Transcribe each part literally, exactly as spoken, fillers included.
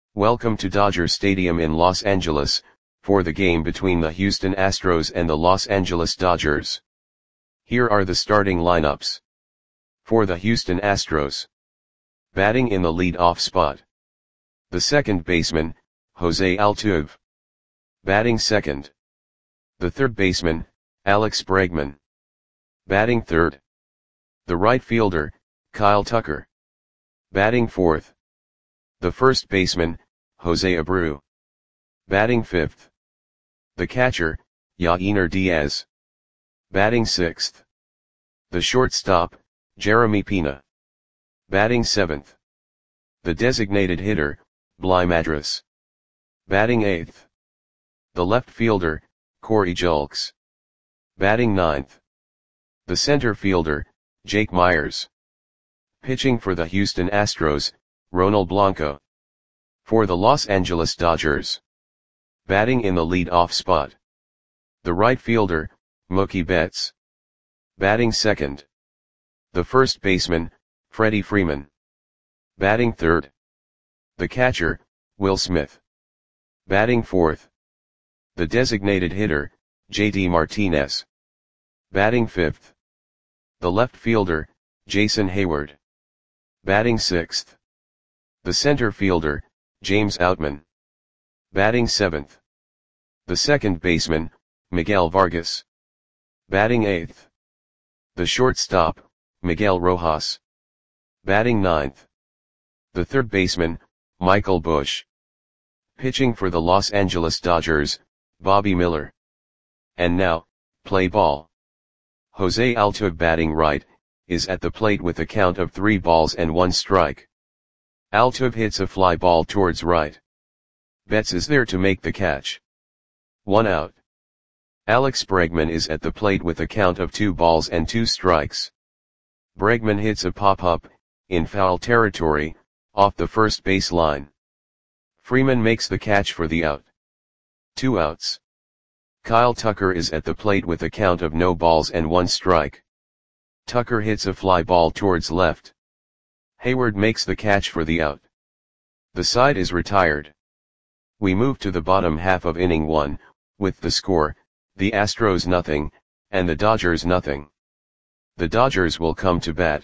Welcome to Dodger Stadium in Los Angeles, for the game between the Houston Astros and the Los Angeles Dodgers. Here are the starting lineups. For the Houston Astros. Batting in the lead-off spot. The second baseman, Jose Altuve. Batting second. The third baseman, Alex Bregman. Batting third. The right fielder, Kyle Tucker. Batting fourth. The first baseman, Jose Abreu. Batting fifth. The catcher, Yainer Diaz. Batting sixth. The shortstop, Jeremy Pena. Batting seventh. The designated hitter, Bligh Madras. Batting eighth. The left fielder, Corey Julks. Batting ninth. The center fielder, Jake Meyers. Pitching for the Houston Astros, Ronald Blanco. For the Los Angeles Dodgers. Batting in the lead-off spot. The right fielder, Mookie Betts. Batting second. The first baseman, Freddie Freeman. Batting third. The catcher, Will Smith. Batting fourth. The designated hitter, J D Martinez. Batting fifth. The left fielder, Jason Heyward. Batting sixth. The center fielder, James Outman. Batting seventh. The second baseman, Miguel Vargas. Batting eighth. The shortstop, Miguel Rojas. Batting ninth. The third baseman, Michael Busch. Pitching for the Los Angeles Dodgers, Bobby Miller. And now, play ball. Jose Altuve batting right, is at the plate with a count of three balls and one strike. Altuve hits a fly ball towards right. Betts is there to make the catch. One out. Alex Bregman is at the plate with a count of two balls and two strikes. Bregman hits a pop-up, in foul territory, off the first base line. Freeman makes the catch for the out. Two outs. Kyle Tucker is at the plate with a count of no balls and one strike. Tucker hits a fly ball towards left. Heyward makes the catch for the out. The side is retired. We move to the bottom half of inning one, with the score, the Astros nothing, and the Dodgers nothing. The Dodgers will come to bat.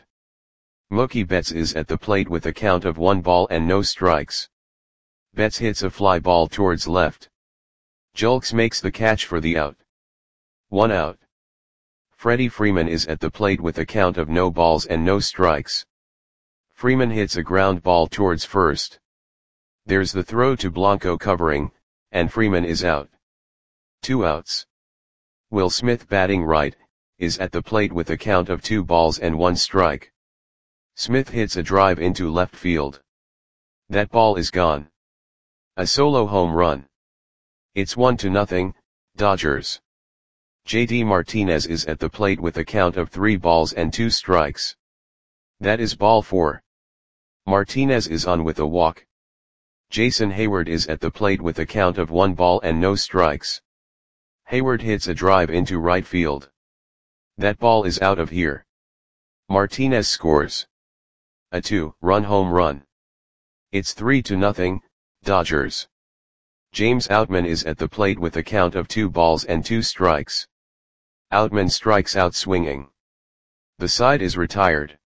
Mookie Betts is at the plate with a count of one ball and no strikes. Betts hits a fly ball towards left. Julks makes the catch for the out. One out. Freddie Freeman is at the plate with a count of no balls and no strikes. Freeman hits a ground ball towards first. There's the throw to Blanco covering, and Freeman is out. Two outs. Will Smith batting right, is at the plate with a count of two balls and one strike. Smith hits a drive into left field. That ball is gone. A solo home run. It's one to nothing, Dodgers. J D Martinez is at the plate with a count of three balls and two strikes. That is ball four. Martinez is on with a walk. Jason Heyward is at the plate with a count of one ball and no strikes. Heyward hits a drive into right field. That ball is out of here. Martinez scores. A two-run home run. It's three to nothing, Dodgers. James Outman is at the plate with a count of two balls and two strikes. Outman strikes out swinging. The side is retired.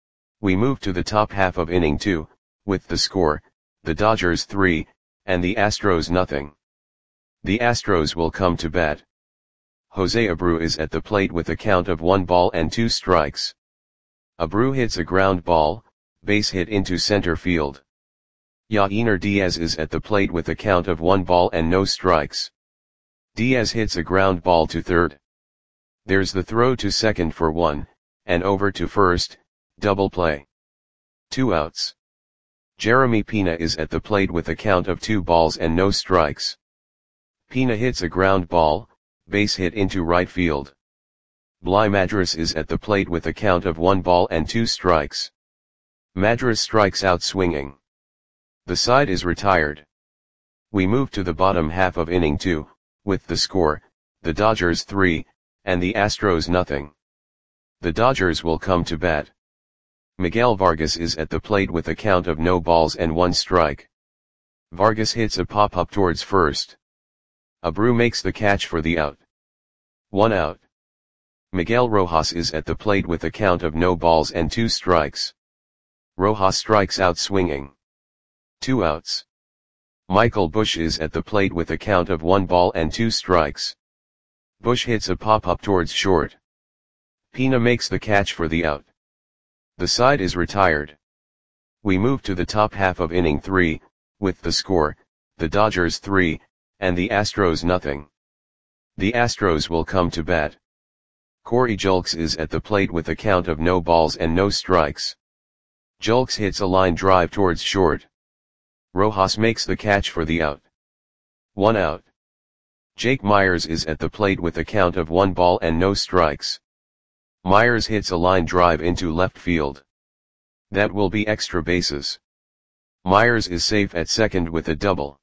We move to the top half of inning two, with the score, the Dodgers three, and the Astros nothing. The Astros will come to bat. Jose Abreu is at the plate with a count of one ball and two strikes. Abreu hits a ground ball, base hit into center field. Yainer Diaz is at the plate with a count of one ball and no strikes. Diaz hits a ground ball to third. There's the throw to second for one, and over to first, double play. Two outs. Jeremy Pena is at the plate with a count of two balls and no strikes. Pena hits a ground ball, base hit into right field. Bligh Madras is at the plate with a count of one ball and two strikes. Madras strikes out swinging. The side is retired. We move to the bottom half of inning two, with the score, the Dodgers three, and the Astros nothing. The Dodgers will come to bat. Miguel Vargas is at the plate with a count of no balls and one strike. Vargas hits a pop-up towards first. Abreu makes the catch for the out. One out. Miguel Rojas is at the plate with a count of no balls and two strikes. Rojas strikes out swinging. Two outs. Michael Busch is at the plate with a count of one ball and two strikes. Busch hits a pop-up towards short. Pina makes the catch for the out. The side is retired. We move to the top half of inning three, with the score, the Dodgers three, and the Astros nothing. The Astros will come to bat. Corey Julks is at the plate with a count of no balls and no strikes. Julks hits a line drive towards short. Rojas makes the catch for the out. One out. Jake Myers is at the plate with a count of one ball and no strikes. Myers hits a line drive into left field. That will be extra bases. Myers is safe at second with a double.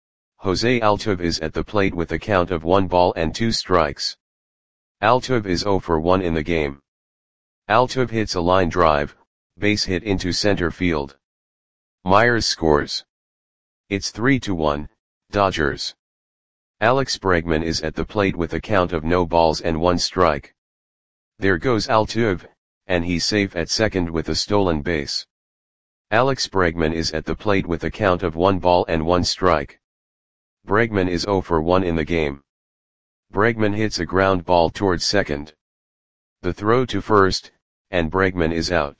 Jose Altuve is at the plate with a count of one ball and two strikes. Altuve is zero for one in the game. Altuve hits a line drive, base hit into center field. Myers scores. It's three to one, Dodgers. Alex Bregman is at the plate with a count of no balls and one strike. There goes Altuve, and he's safe at second with a stolen base. Alex Bregman is at the plate with a count of one ball and one strike. Bregman is zero for one in the game. Bregman hits a ground ball towards second. The throw to first, and Bregman is out.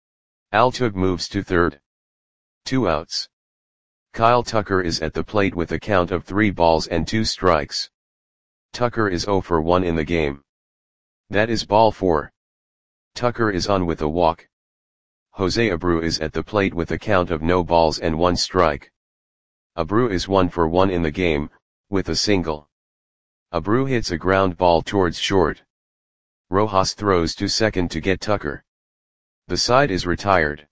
Altuve moves to third. Two outs. Kyle Tucker is at the plate with a count of three balls and two strikes. Tucker is zero for one in the game. That is ball four. Tucker is on with a walk. Jose Abreu is at the plate with a count of no balls and one strike. Abreu is one for one in the game, with a single. Abreu hits a ground ball towards short. Rojas throws to second to get Tucker. The side is retired.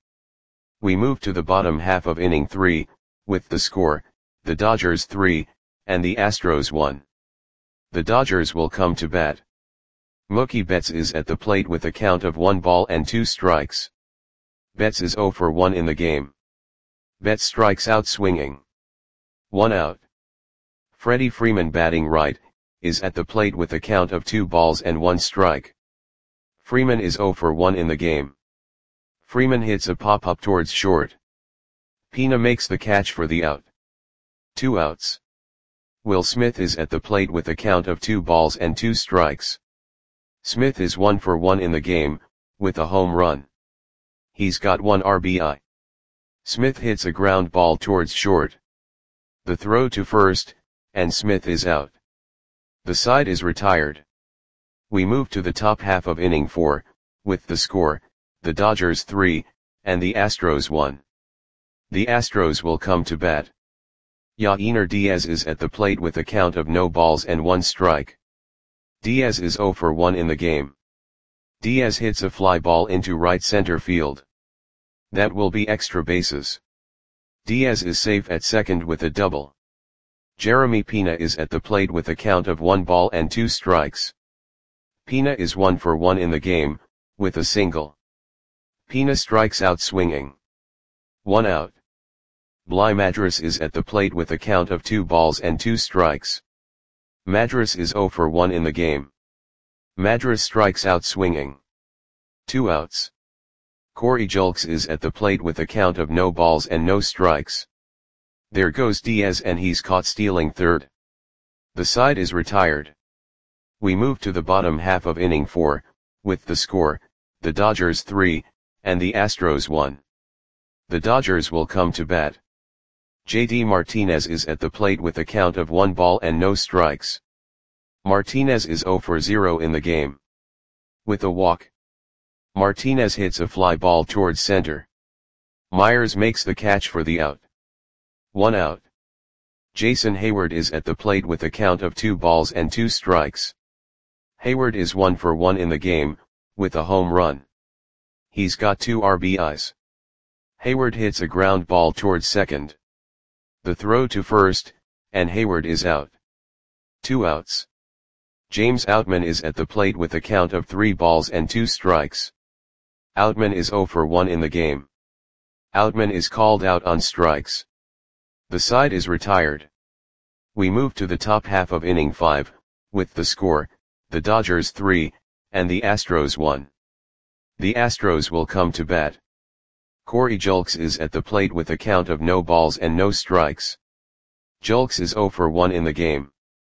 We move to the bottom half of inning three, with the score, the Dodgers three, and the Astros one. The Dodgers will come to bat. Mookie Betts is at the plate with a count of one ball and two strikes. Betts is zero for one in the game. Betts strikes out swinging. One out. Freddie Freeman, batting right, is at the plate with a count of two balls and one strike. Freeman is zero for one in the game. Freeman hits a pop-up towards short. Pina makes the catch for the out. Two outs. Will Smith is at the plate with a count of two balls and two strikes. Smith is one for one in the game, with a home run. He's got one R B I. Smith hits a ground ball towards short. The throw to first, and Smith is out. The side is retired. We move to the top half of inning four, with the score, the Dodgers three, and the Astros one. The Astros will come to bat. Yainer Diaz is at the plate with a count of no balls and one strike. Diaz is zero for one in the game. Diaz hits a fly ball into right center field. That will be extra bases. Diaz is safe at second with a double. Jeremy Pina is at the plate with a count of one ball and two strikes. Pina is one for one in the game, with a single. Pina strikes out swinging. One out. Bly Madras is at the plate with a count of two balls and two strikes. Madras is zero for one in the game. Madras strikes out swinging. Two outs. Corey Julks is at the plate with a count of no balls and no strikes. There goes Diaz, and he's caught stealing third. The side is retired. We move to the bottom half of inning four, with the score, the Dodgers three, and the Astros one. The Dodgers will come to bat. J D Martinez is at the plate with a count of one ball and no strikes. Martinez is zero for zero in the game. With a walk. Martinez hits a fly ball towards center. Myers makes the catch for the out. One out. Jason Hayward is at the plate with a count of two balls and two strikes. Hayward is one for one in the game, with a home run. He's got two R B Is. Hayward hits a ground ball towards second. The throw to first, and Hayward is out. Two outs. James Outman is at the plate with a count of three balls and two strikes. Outman is zero for one in the game. Outman is called out on strikes. The side is retired. We move to the top half of inning five, with the score, the Dodgers three, and the Astros one. The Astros will come to bat. Corey Julks is at the plate with a count of no balls and no strikes. Julks is oh for one in the game.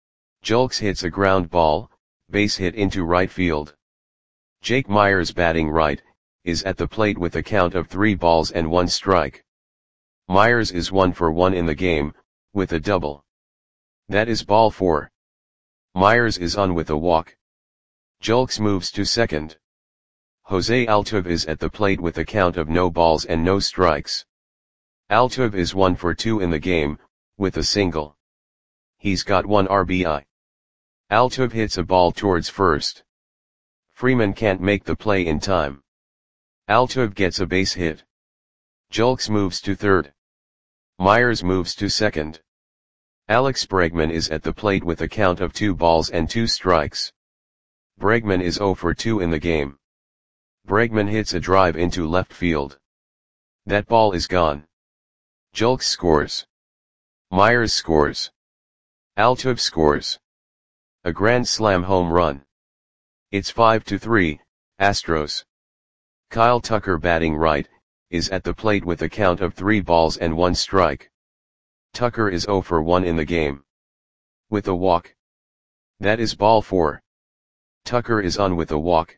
Julks hits a ground ball, base hit into right field. Jake Meyers, batting right, is at the plate with a count of three balls and one strike. Meyers is one for one in the game, with a double. That is ball four. Meyers is on with a walk. Julks moves to second. Jose Altuve is at the plate with a count of no balls and no strikes. Altuve is one for two in the game, with a single. He's got one R B I. Altuve hits a ball towards first. Freeman can't make the play in time. Altuve gets a base hit. Julks moves to third. Meyers moves to second. Alex Bregman is at the plate with a count of two balls and two strikes. Bregman is oh for two in the game. Bregman hits a drive into left field. That ball is gone. Julks scores. Meyers scores. Altuve scores. A grand slam home run. It's five to three, Astros. Kyle Tucker, batting right, is at the plate with a count of three balls and one strike. Tucker is oh for one in the game. With a walk. That is ball four. Tucker is on with a walk.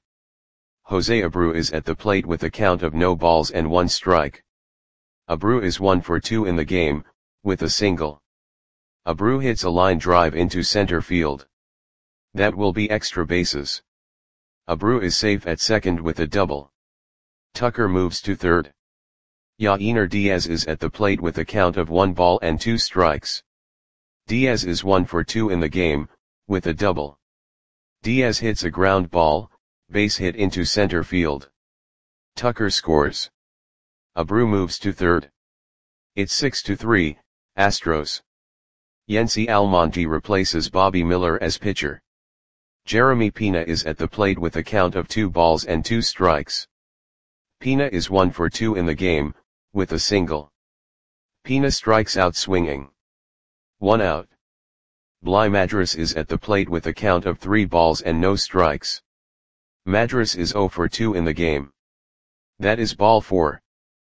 Jose Abreu is at the plate with a count of no balls and one strike. Abreu is one for two in the game, with a single. Abreu hits a line drive into center field. That will be extra bases. Abreu is safe at second with a double. Tucker moves to third. Yainer Diaz is at the plate with a count of one ball and two strikes. Diaz is one for two in the game, with a double. Diaz hits a ground ball, base hit into center field. Tucker scores. Abreu moves to third. It's six to three, Astros. Yency Almonte replaces Bobby Miller as pitcher. Jeremy Pena is at the plate with a count of two balls and two strikes. Pena is one for two in the game, with a single. Pena strikes out swinging. One out. Bly Madras is at the plate with a count of three balls and no strikes. Madras is oh for two in the game. That is ball four.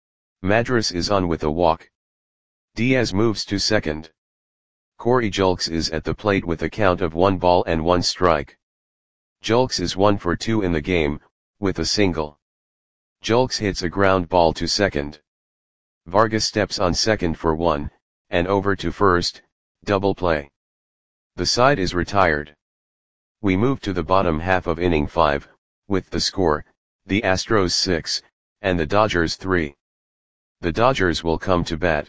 Madras is on with a walk. Diaz moves to second. Corey Julks is at the plate with a count of one ball and one strike. Julks is one for two in the game, with a single. Julks hits a ground ball to second. Vargas steps on second for one, and over to first, double play. The side is retired. We move to the bottom half of inning five, with the score, the Astros six, and the Dodgers three. The Dodgers will come to bat.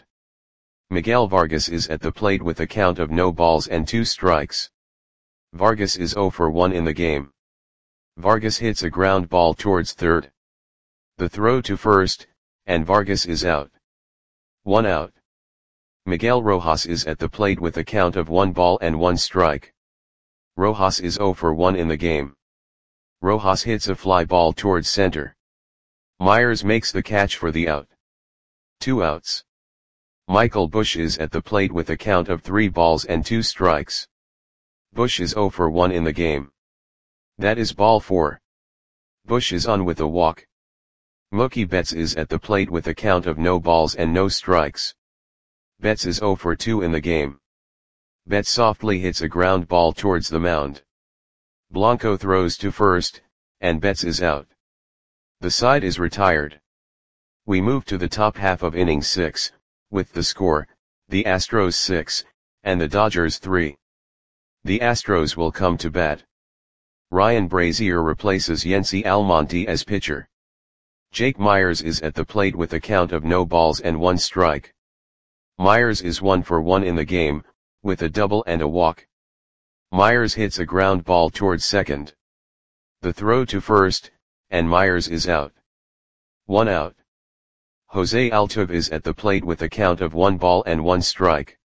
Miguel Vargas is at the plate with a count of no balls and two strikes. Vargas is oh for one in the game. Vargas hits a ground ball towards third. The throw to first, and Vargas is out. One out. Miguel Rojas is at the plate with a count of one ball and one strike. Rojas is oh for one in the game. Rojas hits a fly ball towards center. Meyers makes the catch for the out. Two outs. Michael Busch is at the plate with a count of three balls and two strikes. Busch is oh for one in the game. That is ball four. Busch is on with a walk. Mookie Betts is at the plate with a count of no balls and no strikes. Betts is oh for two in the game. Betts softly hits a ground ball towards the mound. Blanco throws to first, and Betts is out. The side is retired. We move to the top half of inning six, with the score, the Astros six, and the Dodgers three. The Astros will come to bat. Ryan Brazier replaces Yency Almonte as pitcher. Jake Meyers is at the plate with a count of no balls and one strike. Meyers is one for one in the game, with a double and a walk. Meyers hits a ground ball towards second. The throw to first, and Meyers is out. One out. Jose Altuve is at the plate with a count of one ball and one strike.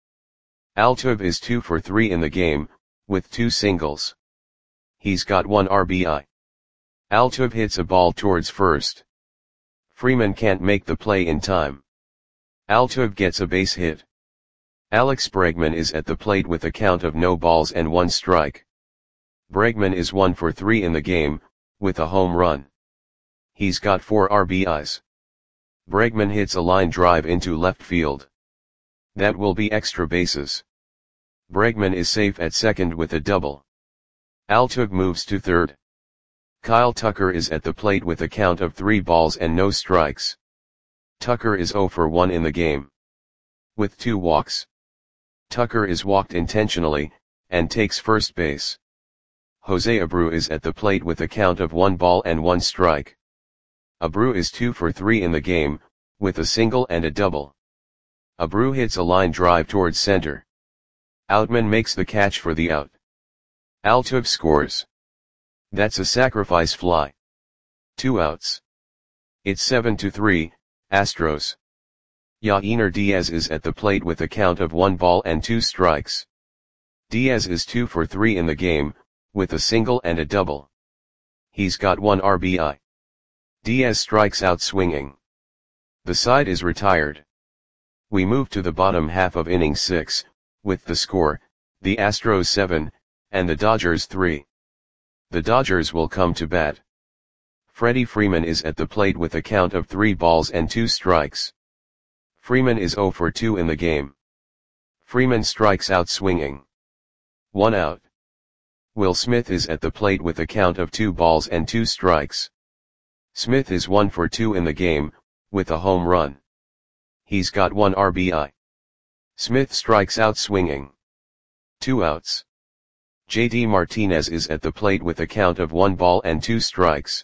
Altuve is two for three in the game, with two singles. He's got one R B I. Altuve hits a ball towards first. Freeman can't make the play in time. Altuve gets a base hit. Alex Bregman is at the plate with a count of no balls and one strike. Bregman is one for three in the game, with a home run. He's got four R B Is. Bregman hits a line drive into left field. That will be extra bases. Bregman is safe at second with a double. Altuve moves to third. Kyle Tucker is at the plate with a count of three balls and no strikes. Tucker is zero for one in the game. With two walks. Tucker is walked intentionally, and takes first base. Jose Abreu is at the plate with a count of one ball and one strike. Abreu is two for three in the game, with a single and a double. Abreu hits a line drive towards center. Outman makes the catch for the out. Altuve scores. That's a sacrifice fly. Two outs. It's seven to three, Astros. Yainer Diaz is at the plate with a count of one ball and two strikes. Diaz is two for three in the game, with a single and a double. He's got one R B I. Diaz strikes out swinging. The side is retired. We move to the bottom half of inning six, with the score, the Astros seven, and the Dodgers three. The Dodgers will come to bat. Freddie Freeman is at the plate with a count of three balls and two strikes. Freeman is zero for two in the game. Freeman strikes out swinging. One out. Will Smith is at the plate with a count of two balls and two strikes. Smith is one for two in the game, with a home run. He's got one R B I. Smith strikes out swinging. Two outs. J D Martinez is at the plate with a count of one ball and two strikes.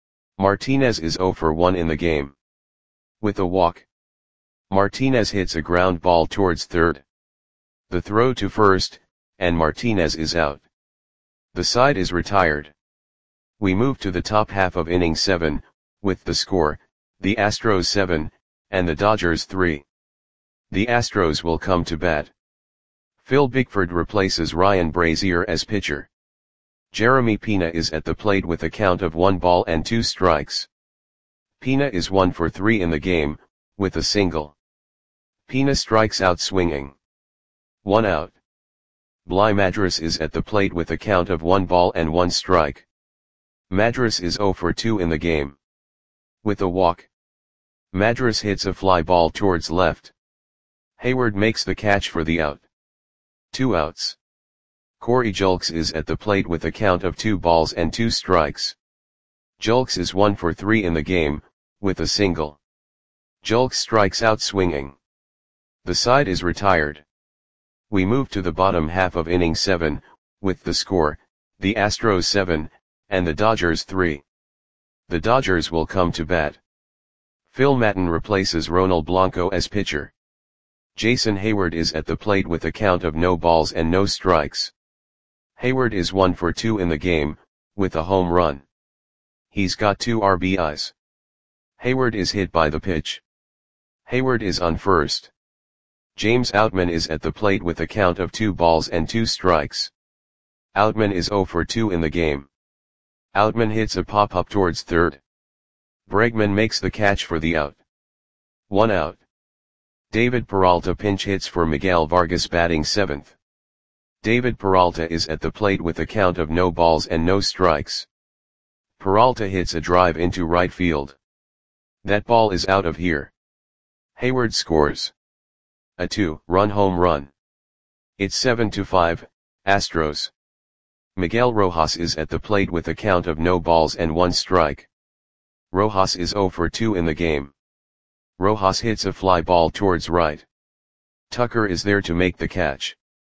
Martinez is zero for one in the game. With a walk. Martinez hits a ground ball towards third. The throw to first, and Martinez is out. The side is retired. We move to the top half of inning seven, with the score, the Astros seven, and the Dodgers three. The Astros will come to bat. Phil Bickford replaces Ryan Brazier as pitcher. Jeremy Pena is at the plate with a count of one ball and two strikes. Pena is one for three in the game, with a single. Pena strikes out swinging. One out. Bly Madras is at the plate with a count of one ball and one strike. Madras is zero for two in the game. With a walk. Madras hits a fly ball towards left. Hayward makes the catch for the out. Two outs. Corey Julks is at the plate with a count of two balls and two strikes. Julks is one for three in the game, with a single. Julks strikes out swinging. The side is retired. We move to the bottom half of inning seven, with the score, the Astros seven, and the Dodgers three. The Dodgers will come to bat. Phil Maton replaces Ronald Blanco as pitcher. Jason Hayward is at the plate with a count of no balls and no strikes. Hayward is one for two in the game, with a home run. He's got two R B Is. Hayward is hit by the pitch. Hayward is on first. James Outman is at the plate with a count of two balls and two strikes. Outman is zero for two in the game. Outman hits a pop-up towards third. Bregman makes the catch for the out. One out. David Peralta pinch hits for Miguel Vargas batting seventh. David Peralta is at the plate with a count of no balls and no strikes. Peralta hits a drive into right field. That ball is out of here. Hayward scores a two-run home run. It's seven to five, Astros. Miguel Rojas is at the plate with a count of no balls and one strike. Rojas is zero for two in the game. Rojas hits a fly ball towards right. Tucker is there to make the catch.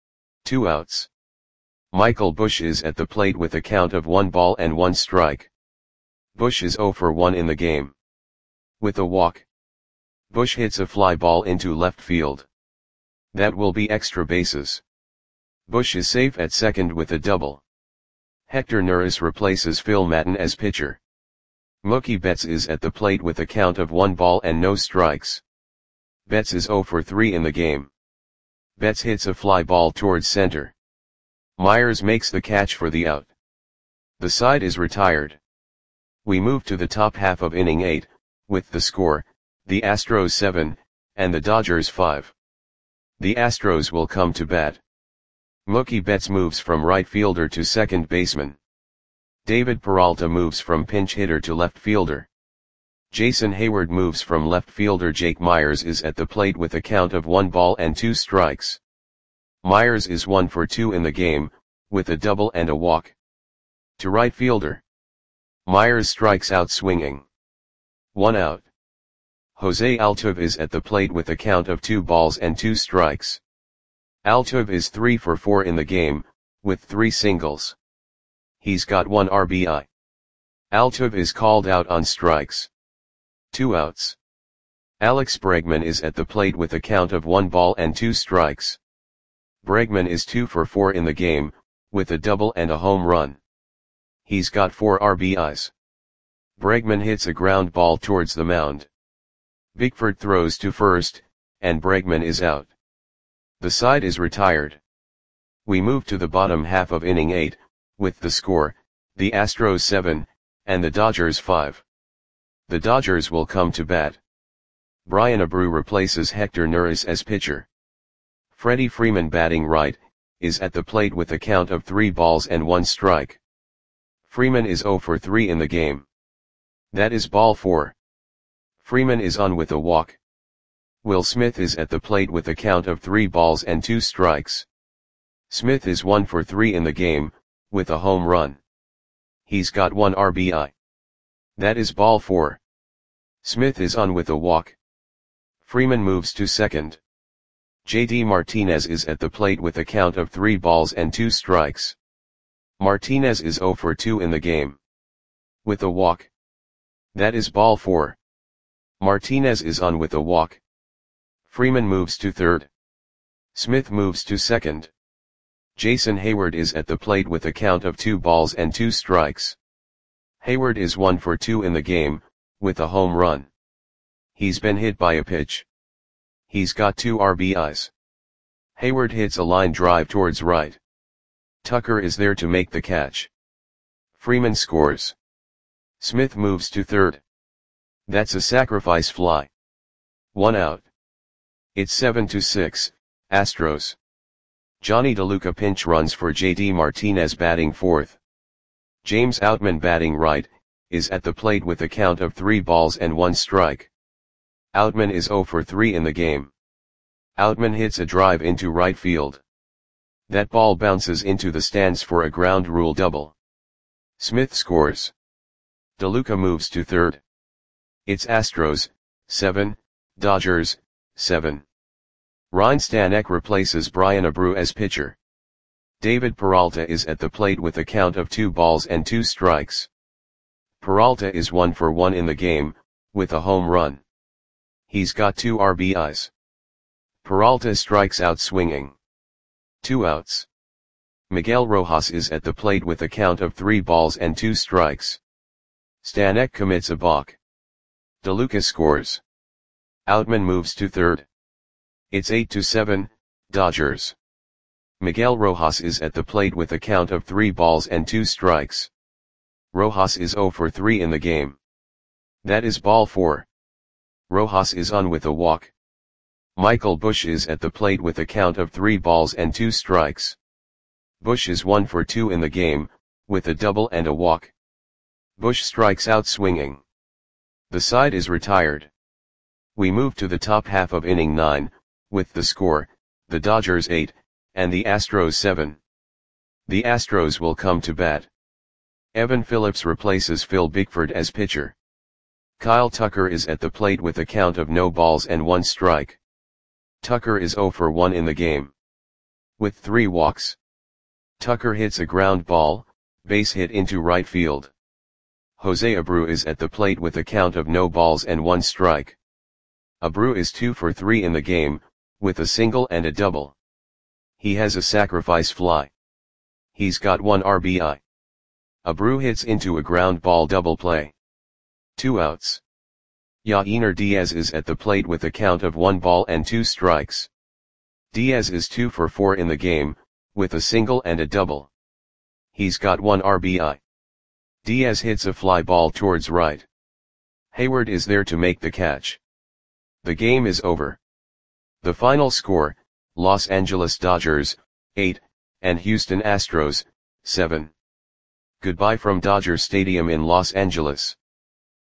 Two outs. Michael Busch is at the plate with a count of one ball and one strike. Busch is zero for one in the game. With a walk. Busch hits a fly ball into left field. That will be extra bases. Busch is safe at second with a double. Hector Neris replaces Phil Maton as pitcher. Mookie Betts is at the plate with a count of one ball and no strikes. Betts is zero for three in the game. Betts hits a fly ball towards center. Myers makes the catch for the out. The side is retired. We move to the top half of inning eight, with the score, the Astros seven, and the Dodgers five. The Astros will come to bat. Mookie Betts moves from right fielder to second baseman. David Peralta moves from pinch hitter to left fielder. Jason Heyward moves from left fielder. Jake Meyers is at the plate with a count of one ball and two strikes. Meyers is one for two in the game, with a double and a walk. To right fielder. Meyers strikes out swinging. One out. Jose Altuve is at the plate with a count of two balls and two strikes. Altuve is three for four in the game, with three singles. He's got one R B I. Altuve is called out on strikes. Two outs. Alex Bregman is at the plate with a count of one ball and two strikes. Bregman is two for four in the game, with a double and a home run. He's got four R B Is. Bregman hits a ground ball towards the mound. Bickford throws to first, and Bregman is out. The side is retired. We move to the bottom half of inning eight, with the score, the Astros seven, and the Dodgers five. The Dodgers will come to bat. Brian Abreu replaces Hector Neris as pitcher. Freddie Freeman, batting right, is at the plate with a count of three balls and one strike. Freeman is zero for three in the game. That is ball four. Freeman is on with a walk. Will Smith is at the plate with a count of three balls and two strikes. Smith is one for three in the game, with a home run. He's got one R B I. That is ball four. Smith is on with a walk. Freeman moves to second. J D Martinez is at the plate with a count of three balls and two strikes. Martinez is zero for two in the game. With a walk. That is ball four. Martinez is on with a walk. Freeman moves to third. Smith moves to second. Jason Heyward is at the plate with a count of two balls and two strikes. Heyward is one for two in the game, with a home run. He's been hit by a pitch. He's got two R B Is. Heyward hits a line drive towards right. Tucker is there to make the catch. Freeman scores. Smith moves to third. That's a sacrifice fly. One out. It's seven to six, Astros. Johnny DeLuca pinch runs for J D Martinez, batting fourth. James Outman, batting right, is at the plate with a count of three balls and one strike. Outman is zero for three in the game. Outman hits a drive into right field. That ball bounces into the stands for a ground rule double. Smith scores. DeLuca moves to third. It's Astros, seven, Dodgers, seven. Ryan Stanek replaces Brian Abreu as pitcher. David Peralta is at the plate with a count of two balls and two strikes. Peralta is one for one in the game, with a home run. He's got two R B Is. Peralta strikes out swinging. Two outs. Miguel Rojas is at the plate with a count of three balls and two strikes. Stanek commits a balk. DeLuca scores. Outman moves to third. It's eight to seven, Dodgers. Miguel Rojas is at the plate with a count of three balls and two strikes. Rojas is zero for three in the game. That is ball four. Rojas is on with a walk. Michael Busch is at the plate with a count of three balls and two strikes. Busch is one for two in the game, with a double and a walk. Busch strikes out swinging. The side is retired. We move to the top half of inning nine, with the score, the Dodgers eight, and the Astros seven. The Astros will come to bat. Evan Phillips replaces Phil Bickford as pitcher. Kyle Tucker is at the plate with a count of no balls and one strike. Tucker is zero for one in the game. With three walks. Tucker hits a ground ball, base hit into right field. Jose Abreu is at the plate with a count of no balls and one strike. Abreu is two for three in the game, with a single and a double. He has a sacrifice fly. He's got one R B I. Abreu hits into a ground ball double play. Two outs. Yainer Diaz is at the plate with a count of one ball and two strikes. Diaz is two for four in the game, with a single and a double. He's got one R B I. Diaz hits a fly ball towards right. Heyward is there to make the catch. The game is over. The final score, Los Angeles Dodgers, eight, and Houston Astros, seven. Goodbye from Dodger Stadium in Los Angeles.